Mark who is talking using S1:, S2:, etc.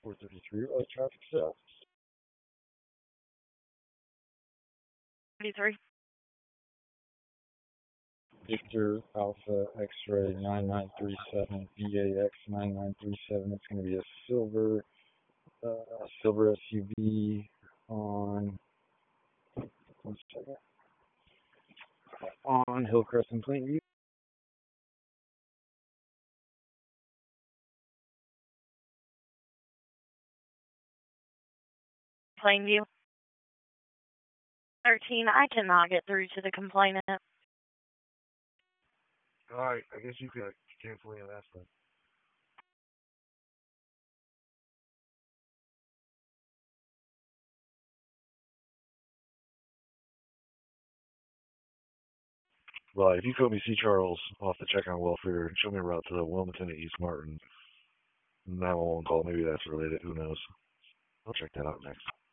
S1: 433, traffic south.
S2: 33.
S1: Victor Alpha X-Ray 9937, VAX 9937. It's going to be a silver SUV on, one second, on Hillcrest and Plainview.
S2: Plainview. 13, I cannot get through to the complainant.
S3: Alright, I guess you could cancel the last one. Well, if you call me C. Charles off the check on welfare and show me a route to the Wilmington at East Martin 911 call, maybe that's related, who knows. I'll check that out next.